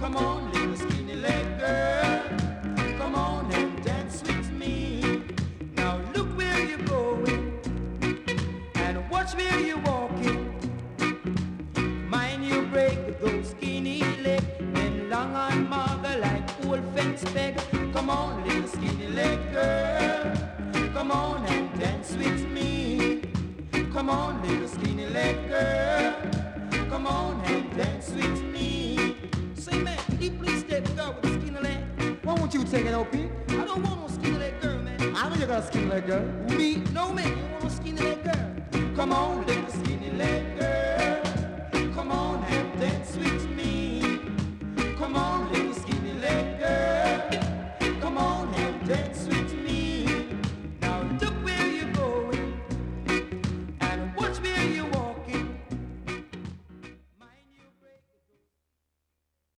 Come on, little skinny leg girl. Come on and dance with me. Now look where you're going and watch where you're walking. Mind you break those skinny legs, them long on mother like old fence peg. Come on, little skinny leg girl. Come on and dance with me. Come on, little skinny leg girl. Come on and dance with me. Say man, can you please take a girl with a skinny leg? Why won't you take it, OP? I don't want no skinny leg girl, man. I know you got a skinny leg girl. Me? No man, you want no skinny leg girl. Come on, little skinny leg girl.